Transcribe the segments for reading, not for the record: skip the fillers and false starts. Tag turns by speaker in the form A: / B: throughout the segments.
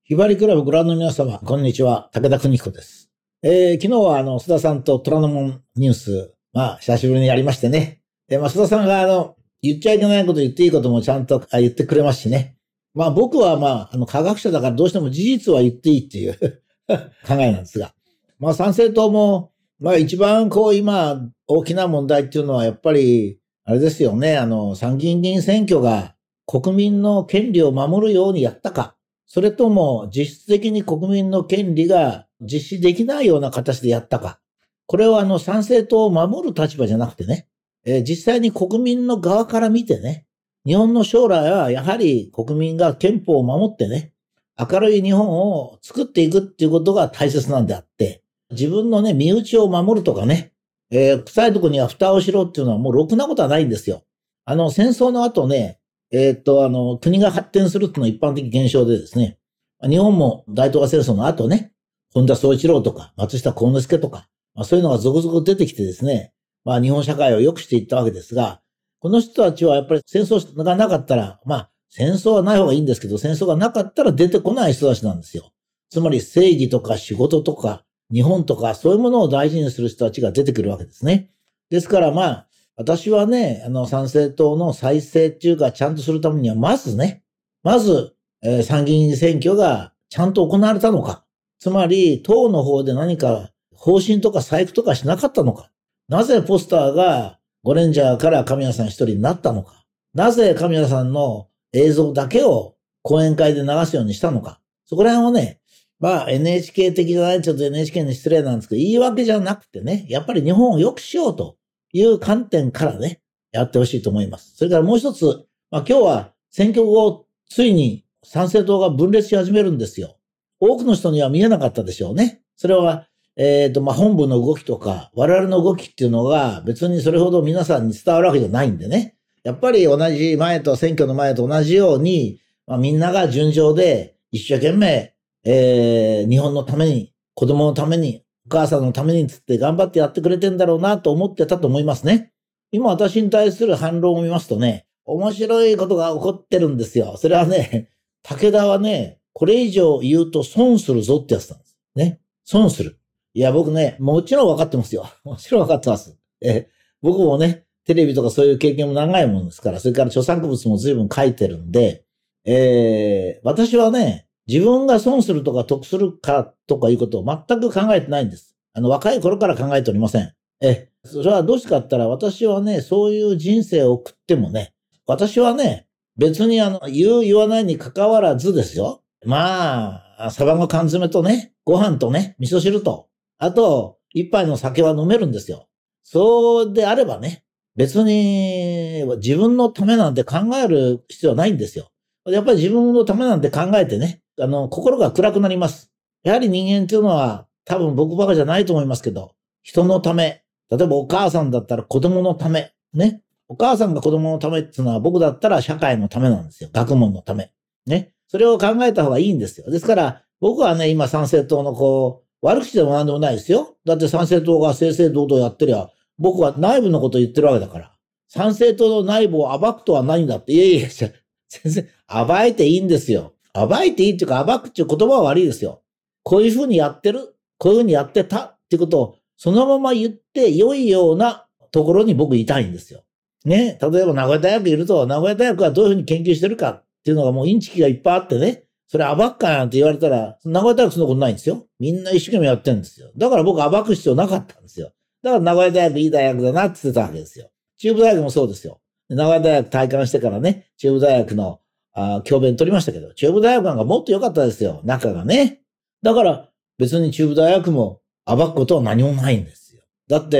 A: ひばりクラブご覧の皆様、こんにちは。武田邦彦です。昨日は須田さんと虎ノ門ニュース、久しぶりにやりましてね。須田さんが言っちゃいけないこと言っていいこともちゃんと言ってくれますしね。僕は科学者だからどうしても事実は言っていいっていう考えなんですが。参政党も、一番今大きな問題っていうのはやっぱり、あれですよね。参議院議員選挙が国民の権利を守るようにやったか。それとも実質的に国民の権利が実施できないような形でやったか。これは参政党を守る立場じゃなくてね、実際に国民の側から見てね、日本の将来はやはり国民が憲法を守ってね、明るい日本を作っていくっていうことが大切なんであって、自分のね、身内を守るとかね、臭いとこには蓋をしろっていうのはもうろくなことはないんですよ。戦争の後ね、国が発展するっていうのは一般的現象でですね、日本も大東亜戦争の後ね、本田宗一郎とか松下幸之助とか、そういうのが続々出てきてですね、日本社会を良くしていったわけですが、この人たちはやっぱり戦争がなかったら、戦争はない方がいいんですけど、戦争がなかったら出てこない人たちなんですよ。つまり正義とか仕事とか日本とかそういうものを大事にする人たちが出てくるわけですね。ですから私はね、参政党の再生っていうかちゃんとするためにはまず、参議院選挙がちゃんと行われたのか。つまり、党の方で何か方針とか細工とかしなかったのか。なぜポスターがゴレンジャーから神谷さん一人になったのか。なぜ神谷さんの映像だけを講演会で流すようにしたのか。そこら辺をね、NHK 的じゃない、ちょっと NHK に失礼なんですけど、言い訳じゃなくてね、やっぱり日本を良くしようという観点からね、やってほしいと思います。それからもう一つ、今日は選挙後、ついに参政党が分裂し始めるんですよ。多くの人には見えなかったでしょうね。それは、本部の動きとか、我々の動きっていうのが別にそれほど皆さんに伝わるわけじゃないんでね。やっぱり選挙の前と同じように、みんなが順調で一生懸命、日本のために、子供のために、お母さんのためにつって頑張ってやってくれてんだろうなと思ってたと思いますね。今私に対する反論を見ますとね、面白いことが起こってるんですよ。それはね、武田はね、これ以上言うと損するぞってやつなんです。ね。損する。いや、僕ね、もちろん分かってますよ。もちろん分かってます。僕もね、テレビとかそういう経験も長いものですから、それから著作物も随分書いてるんで、私はね、自分が損するとか得するかとかいうことを全く考えてないんです。若い頃から考えておりません。それはどうしてかって言ったら、私はね、そういう人生を送ってもね、私はね、別に言わないに関わらずですよ。サバの缶詰とね、ご飯とね、味噌汁と、あと、一杯の酒は飲めるんですよ。そうであればね、別に自分のためなんて考える必要はないんですよ。やっぱり自分のためなんて考えてね、心が暗くなります。やはり人間っていうのは、多分僕ばかじゃないと思いますけど、人のため、例えばお母さんだったら子供のため、ね。お母さんが子供のためっていうのは僕だったら社会のためなんですよ。学問のため。ね。それを考えた方がいいんですよ。ですから、僕はね、今参政党の悪口でもなんでもないですよ。だって参政党が正々堂々やってりゃ、僕は内部のことを言ってるわけだから。参政党の内部を暴くとは何だって。いや、全然、暴いていいんですよ。暴いていいっていうか、暴くっていう言葉は悪いですよ。こういうふうにやってる、こういうふうにやってたっていうことを、そのまま言って良いようなところに僕いたいんですよ。ね。例えば名古屋大学いると、名古屋大学はどういうふうに研究してるかっていうのがもうインチキがいっぱいあってね。それ暴くかなんて言われたら、名古屋大学そんなことないんですよ。みんな一生懸命やってるんですよ。だから僕暴く必要なかったんですよ。だから名古屋大学いい大学だなって言ってたわけですよ。中部大学もそうですよ。名古屋大学退官してからね、中部大学の教鞭取りましたけど、中部大学なんかもっと良かったですよ。仲がね。だから別に中部大学も暴くことは何もないんですよ。だって、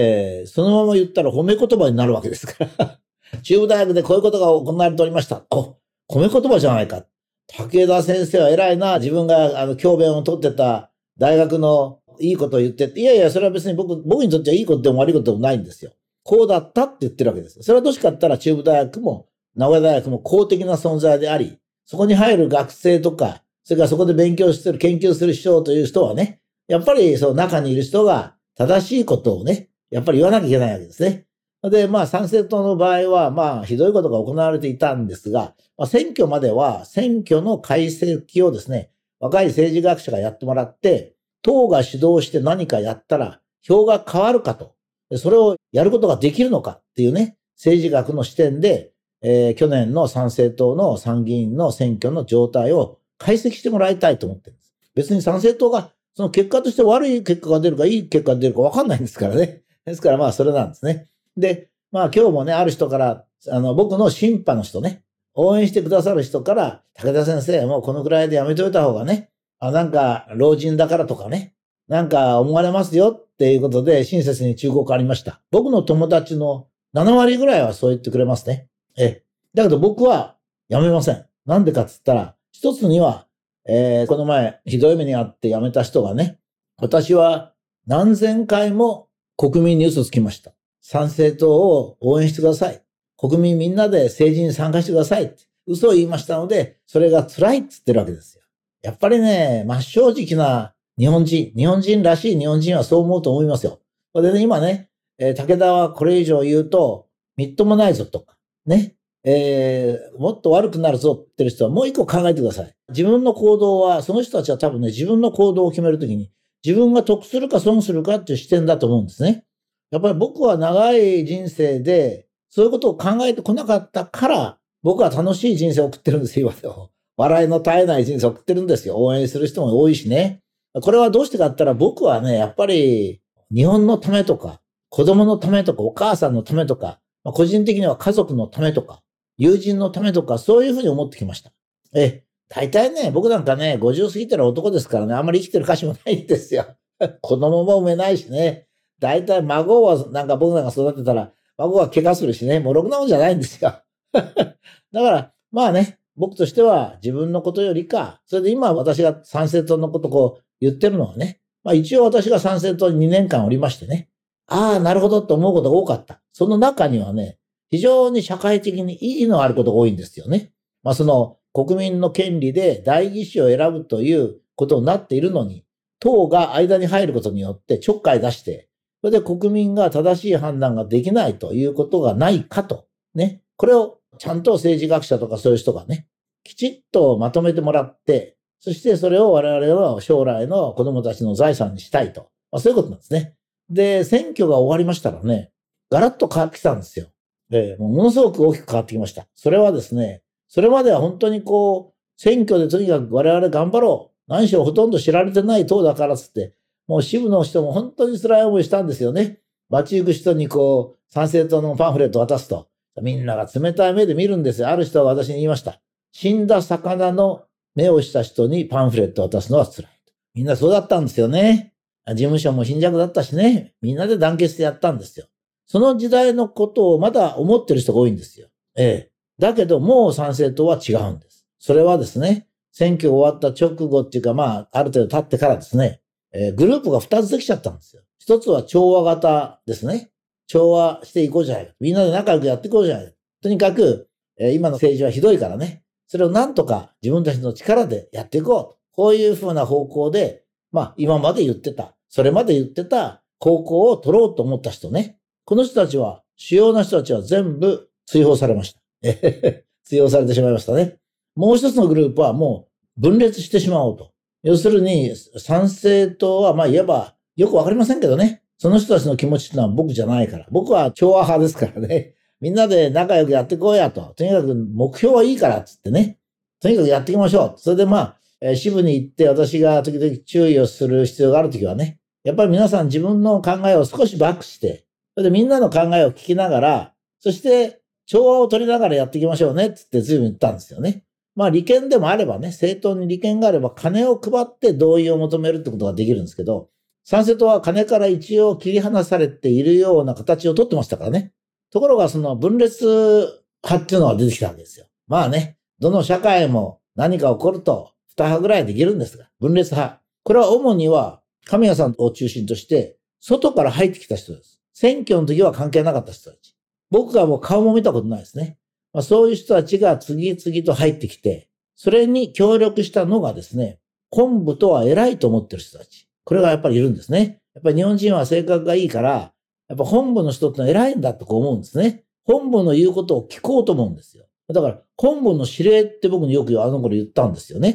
A: そのまま言ったら褒め言葉になるわけですから。中部大学でこういうことが行われておりました。褒め言葉じゃないか。武田先生は偉いな。自分が教鞭を取ってた大学のいいことを言ってて、いやいや、それは別に僕にとってはいいことでも悪いことでもないんですよ。こうだったって言ってるわけです。それはどうしかったら中部大学も名古屋大学も公的な存在であり、そこに入る学生とか、それからそこで勉強してる、研究する人という人はね、やっぱりその中にいる人が正しいことをね、やっぱり言わなきゃいけないわけですね。で、参政党の場合は、ひどいことが行われていたんですが、選挙までは選挙の解析をですね、 若い政治学者がやってもらって、党が主導して何かやったら票が変わるかと。それをやることができるのかっていうね、政治学の視点で、去年の参政党の参議院の選挙の状態を解析してもらいたいと思ってるんです。別に参政党がその結果として悪い結果が出るかいい結果が出るか分かんないんですからね。ですからまあそれなんですね。で、まあ今日もね、ある人から、僕のシンパの人ね、応援してくださる人から、武田先生、もうこのくらいでやめといた方がね、なんか老人だからとかね、なんか思われますよっていうことで親切に忠告ありました。僕の友達の7割ぐらいはそう言ってくれますね。だけど僕はやめません。なんでかって言ったら、一つには、この前ひどい目にあって辞めた人がね、私は何千回も国民に嘘つきました。参政党を応援してください。国民みんなで政治に参加してくださいって嘘を言いましたので、それが辛いって言ってるわけですよ。やっぱりね、真っ正直な日本人らしい日本人はそう思うと思いますよ。それでね、今ね、武田はこれ以上言うと、みっともないぞとか、ね、もっと悪くなるぞって言ってる人はもう一個考えてください。自分の行動は、その人たちは多分ね、自分の行動を決めるときに、自分が得するか損するかっていう視点だと思うんですね。やっぱり僕は長い人生で、そういうことを考えてこなかったから、僕は楽しい人生を送ってるんですよ、今でも。笑いの絶えない人生を送ってるんですよ。応援する人も多いしね。これはどうしてかって言ったら、僕はね、やっぱり、日本のためとか、子供のためとか、お母さんのためとか、個人的には家族のためとか、友人のためとか、そういうふうに思ってきました。大体ね、僕なんかね、50過ぎてる男ですからね、あんまり生きてる価値もないんですよ。子供も産めないしね。大体孫はなんか僕なんか育てたら、孫は怪我するしね、もうろくなもんじゃないんですよ。だから、まあね、僕としては自分のことよりか、それで今私が参政党のことを言ってるのはね、まあ一応私が参政党に2年間おりましてね、ああ、なるほどと思うことが多かった。その中にはね、非常に社会的に意義のあることが多いんですよね。まあその国民の権利で代議士を選ぶということになっているのに、党が間に入ることによってちょっかい出して、それで国民が正しい判断ができないということがないかと。ね。これをちゃんと政治学者とかそういう人がね、きちっとまとめてもらって、そしてそれを我々の将来の子供たちの財産にしたいと。そういうことなんですね。で、選挙が終わりましたらね、ガラッと変わってきたんですよ。ものすごく大きく変わってきました。それはですね、それまでは本当に選挙でとにかく我々頑張ろう。何しろほとんど知られてない党だからつって、もう支部の人も本当に辛い思いしたんですよね。街行く人に参政党のパンフレット渡すと、みんなが冷たい目で見るんですよ。ある人は私に言いました。死んだ魚の目をした人にパンフレットを渡すのは辛い。みんなそうだったんですよね。事務所も貧弱だったしね。みんなで団結してやったんですよ。その時代のことをまだ思ってる人が多いんですよ。だけどもう参政党は違うんです。それはですね、選挙が終わった直後っていうかある程度経ってからですね、グループが2つできちゃったんですよ。一つは調和型ですね。調和していこうじゃないか。みんなで仲良くやっていこうじゃないか。とにかく、今の政治はひどいからね。それをなんとか自分たちの力でやっていこう。こういうふうな方向で、今まで言ってた、それまで言ってた方向を取ろうと思った人ね。この人たちは、主要な人たちは全部追放されました。追放されてしまいましたね。もう一つのグループはもう分裂してしまおうと。要するに、参政党は言えばよくわかりませんけどね。その人たちの気持ちってのは僕じゃないから。僕は調和派ですからね。みんなで仲良くやっていこうやと。とにかく目標はいいからっつってね。とにかくやっていきましょう。それで支部に行って私が時々注意をする必要があるときはね。やっぱり皆さん自分の考えを少しバックして、それでみんなの考えを聞きながら、そして調和を取りながらやっていきましょうねっつって随分言ったんですよね。利権でもあればね、政党に利権があれば金を配って同意を求めるってことができるんですけど、参政党は金から一応切り離されているような形をとってましたからね。ところがその分裂派っていうのが出てきたわけですよ。どの社会も何か起こると2派ぐらいできるんですが、分裂派。これは主には神谷さんを中心として外から入ってきた人です。選挙の時は関係なかった人たち。僕がもう顔も見たことないですね。そういう人たちが次々と入ってきて、それに協力したのがですね、本部とは偉いと思ってる人たち。これがやっぱりいるんですね。やっぱり日本人は性格がいいから、やっぱ本部の人ってのは偉いんだと思うんですね。本部の言うことを聞こうと思うんですよ。だから本部の指令って僕によくあの頃言ったんですよね。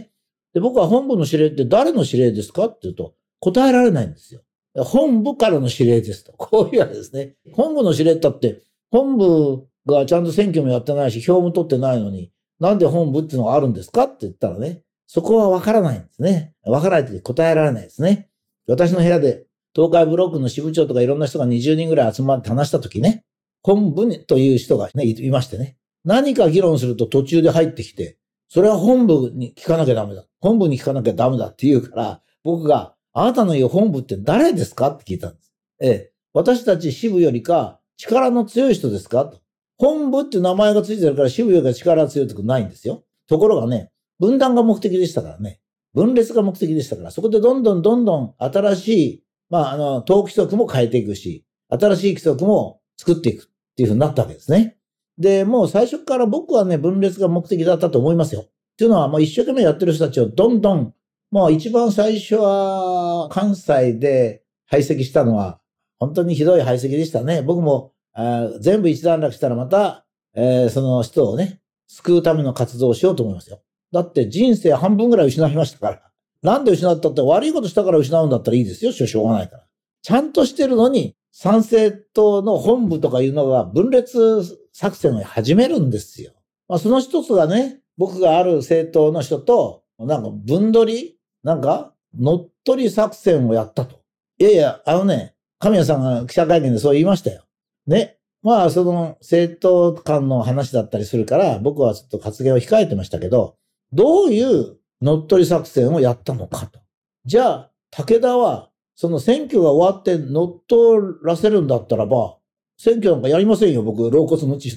A: で、僕は本部の指令って誰の指令ですかって言うと、答えられないんですよ。本部からの指令ですと。こういうわけですね。本部の指令だって、本部がちゃんと選挙もやってないし、票も取ってないのに、なんで本部っていうのがあるんですかって言ったらね、そこはわからないんですね。わからないとき答えられないですね。私の部屋で、東海ブロックの支部長とかいろんな人が20人ぐらい集まって話したときね、本部という人がね、いましてね、何か議論すると途中で入ってきて、それは本部に聞かなきゃダメだ。本部に聞かなきゃダメだって言うから、僕が、あなたの言う本部って誰ですかって聞いたんです。私たち支部よりか力の強い人ですかと。本部って名前がついてるから支部よりか力が強いってことないんですよ。ところがね、分断が目的でしたからね。分裂が目的でしたから、そこでどんどん新しい、党規則も変えていくし、新しい規則も作っていくっていうふうになったわけですね。で、もう最初から僕はね、分裂が目的だったと思いますよ。っていうのは、もう一生懸命やってる人たちをどんどん、もう一番最初は関西で排斥したのは、本当にひどい排斥でしたね。僕も全部一段落したらまた、その人をね、救うための活動をしようと思いますよ。だって人生半分ぐらい失いましたから。なんで失ったって悪いことしたから失うんだったらいいですよ。しょうがないから。ちゃんとしてるのに、参政党の本部とかいうのが分裂作戦を始めるんですよ。その一つがね、僕がある政党の人と、なんか分取り乗っ取り作戦をやったと。いやいや、神谷さんが記者会見でそう言いましたよ。ね。その政党間の話だったりするから、僕はちょっと発言を控えてましたけど、どういう乗っ取り作戦をやったのかと。じゃあ、武田は、その選挙が終わって乗っ取らせるんだったらば、選挙なんかやりませんよ、僕、老骨無知って。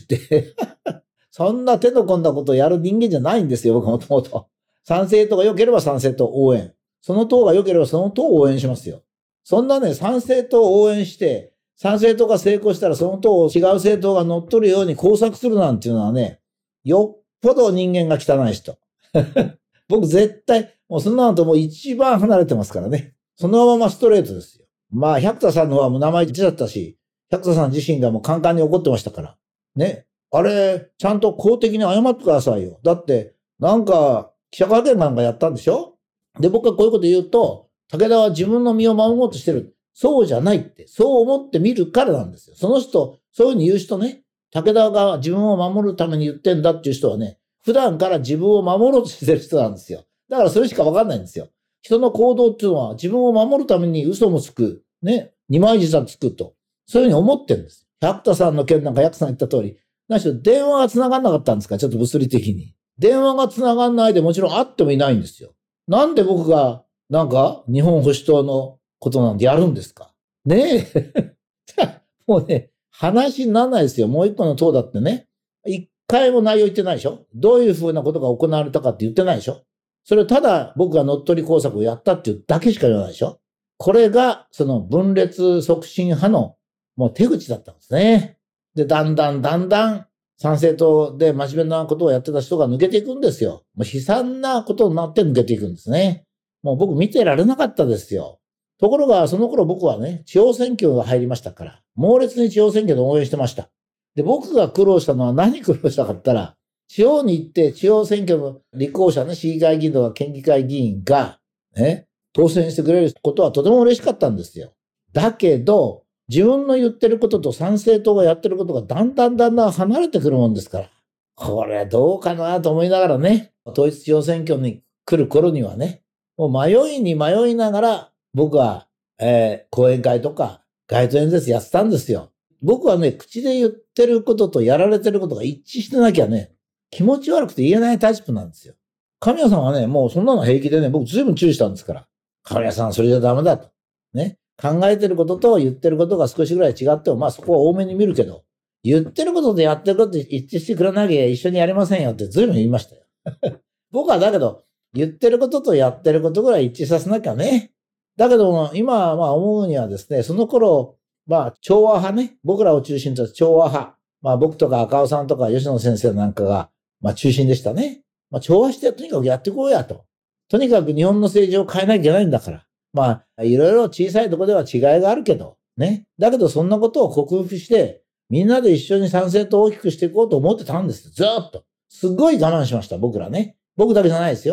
A: そんな手の込んだことをやる人間じゃないんですよ、僕もともと。参政党が良ければ参政党応援。その党が良ければその党を応援しますよ。そんなね、参政党を応援して、参政党が成功したらその党を違う政党が乗っ取るように工作するなんていうのはね、よっぽど人間が汚い人。僕絶対、もうそんなのともう一番離れてますからね。そのままストレートですよ。百田さんの方はもう名前出ちゃったし、百田さん自身がもうカンカンに怒ってましたから。ね。あれ、ちゃんと公的に謝ってくださいよ。だって、記者会見なんかやったんでしょ？で、僕はこういうこと言うと、武田は自分の身を守ろうとしてる。そうじゃないって。そう思ってみるからなんですよ。その人、そういうふうに言う人ね。武田が自分を守るために言ってんだっていう人はね、普段から自分を守ろうとしてる人なんですよ。だからそれしかわかんないんですよ。人の行動っていうのは自分を守るために嘘もつく。ね。二枚舌つくと。そういうふうに思ってるんです。百田さんの件なんか百田さん言った通り。何しろ電話が繋がんなかったんですか？ちょっと物理的に。電話が繋がんないでもちろん会ってもいないんですよ。なんで僕が日本保守党のことなんてやるんですか？ねえ。もうね、話にならないですよ。もう一個の党だってね。一回も内容言ってないでしょ？どういうふうなことが行われたかって言ってないでしょ？それをただ僕が乗っ取り工作をやったっていうだけしか言わないでしょ？これがその分裂促進派のもう手口だったんですね。で、だんだん参政党で真面目なことをやってた人が抜けていくんですよ。もう悲惨なことになって抜けていくんですね。もう僕見てられなかったですよ。ところが、その頃僕はね、地方選挙が入りましたから、猛烈に地方選挙で応援してました。で、僕が苦労したのは何苦労したかったら、地方に行って地方選挙の立候補者ね、市議会議員とか県議会議員が、ね、当選してくれることはとても嬉しかったんですよ。だけど、自分の言ってることと参政党がやってることがだんだん離れてくるもんですから、これどうかなと思いながらね、統一地方選挙に来る頃にはね、もう迷いながら僕は、講演会とか街頭演説やってたんですよ。僕はね、口で言ってることとやられてることが一致してなきゃね、気持ち悪くて言えないタイプなんですよ。神谷さんはね、もうそんなの平気でね、僕随分注意したんですから。神谷さんそれじゃダメだと。ね。考えてることと言ってることが少しぐらい違っても、そこは多めに見るけど、言ってることとやってること一致してくれなきゃ一緒にやりませんよって随分言いましたよ。僕はだけど、言ってることとやってることぐらい一致させなきゃね。だけども、今思うにはですね、その頃、調和派ね、僕らを中心とした調和派。僕とか赤尾さんとか吉野先生なんかが、中心でしたね。調和してとにかくやっていこうやと。とにかく日本の政治を変えなきゃいけないんだから。いろいろ小さいところでは違いがあるけど、ね。だけどそんなことを克服して、みんなで一緒に参政党を大きくしていこうと思ってたんです。ずーっと。すっごい我慢しました、僕らね。僕だけじゃないですよ。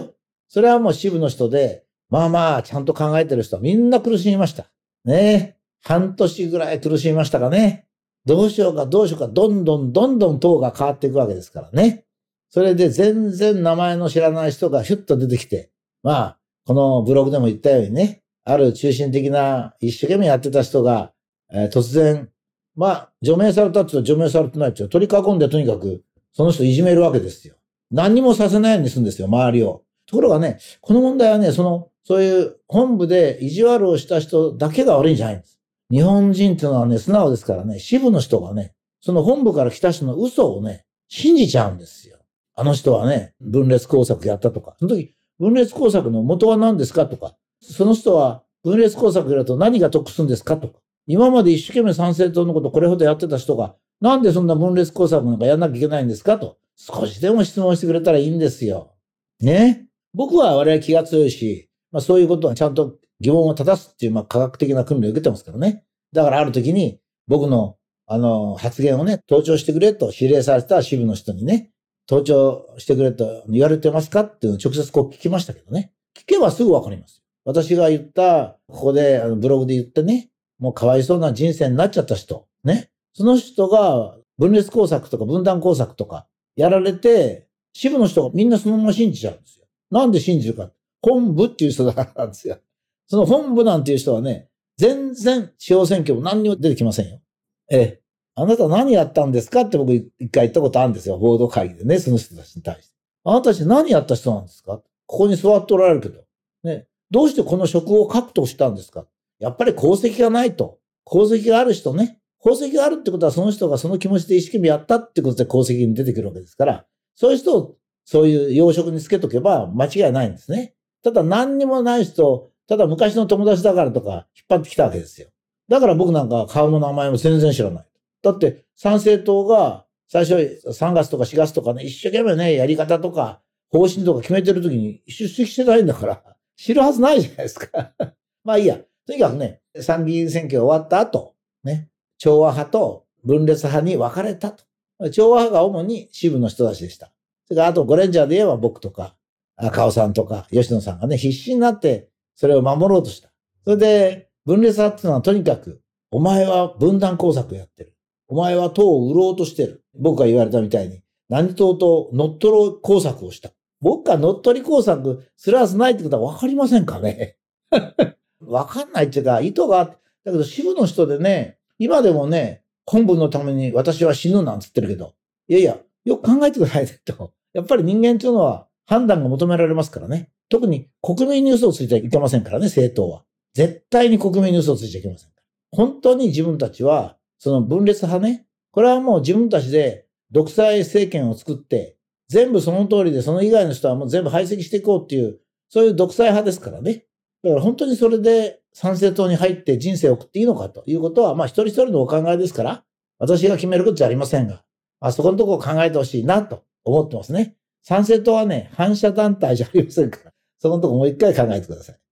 A: それはもう支部の人で、まあまあ、ちゃんと考えてる人はみんな苦しみました。ねえ。半年ぐらい苦しみましたかね。どうしようか、どんどん党が変わっていくわけですからね。それで全然名前の知らない人がヒュッと出てきて、まあ、このブログでも言ったようにね、ある中心的な一生懸命やってた人が、突然、まあ、除名されたって言うと除名されてないって言うと取り囲んでとにかくその人いじめるわけですよ。何にもさせないようにするんですよ、周りを。ところがね、この問題はね、そういう本部で意地悪をした人だけが悪いんじゃないんです。日本人っていうのはね、素直ですからね、支部の人がね、その本部から来た人の嘘をね、信じちゃうんですよ。あの人はね、分裂工作やったとか。その時、分裂工作の元は何ですかとか。その人は分裂工作やると何が得するんですかとか。今まで一生懸命参政党のことこれほどやってた人が、なんでそんな分裂工作なんかやんなきゃいけないんですかと。少しでも質問してくれたらいいんですよ。ね。僕は我々気が強いし、まあそういうことはちゃんと疑問を正すっていう、まあ科学的な訓練を受けてますからね。だからある時に僕の発言をね、盗聴してくれと指令された支部の人にね、盗聴してくれと言われてますかっていうのを直接こう聞きましたけどね。聞けばすぐわかります。私が言った、ここでブログで言ってね、もうかわいそうな人生になっちゃった人、ね。その人が分裂工作とか分断工作とかやられて、支部の人がみんなそのまま信じちゃうんですよ。なんで信じるか。本部っていう人だからなんですよ。その本部なんていう人はね、全然地方選挙も何にも出てきませんよ。あなた何やったんですかって僕一回言ったことあるんですよ。ボード会議でね、その人たちに対して。あなたたち何やった人なんですかここに座っておられるけど。ね。どうしてこの職を獲得したんですかやっぱり功績がないと。功績がある人ね。功績があるってことはその人がその気持ちで一生懸命やったってことで功績に出てくるわけですから、そういう人をそういう要職につけとけば間違いないんですね。ただ何にもない人、ただ昔の友達だからとか引っ張ってきたわけですよ。だから僕なんか顔も名前も全然知らない。だって参政党が最初3月とか4月とかね、一生懸命ね、やり方とか方針とか決めてる時に出席してないんだから、知るはずないじゃないですか。まあいいや。とにかくね、参議院選挙が終わった後、ね、調和派と分裂派に分かれたと。調和派が主に支部の人たちでした。それからあとゴレンジャーで言えば僕とか、赤尾さんとか吉野さんがね、必死になってそれを守ろうとした。それで分裂派っていうのはとにかく、お前は分断工作やってる。お前は党を売ろうとしてる。僕が言われたみたいに、何党と乗っ取ろう工作をした。僕が乗っ取り工作するはずないってことは分かりませんかね。分かんないっていうか、意図があって、だけど支部の人でね、今でもね、本部のために私は死ぬなんつってるけど、いやいや、よく考えてくださいねと。やっぱり人間っていうのは判断が求められますからね。特に国民に嘘をついてはいけませんからね、政党は。絶対に国民に嘘をついちゃいけません。本当に自分たちは、その分裂派ね、これはもう自分たちで独裁政権を作って、全部その通りでその以外の人はもう全部排斥していこうっていう、そういう独裁派ですからね。だから本当にそれで参政党に入って人生を送っていいのかということは、まあ一人一人のお考えですから、私が決めることじゃありませんが、そこのところを考えてほしいなと思ってますね。参政党はね、反社団体じゃありませんから、そこのところもう一回考えてください。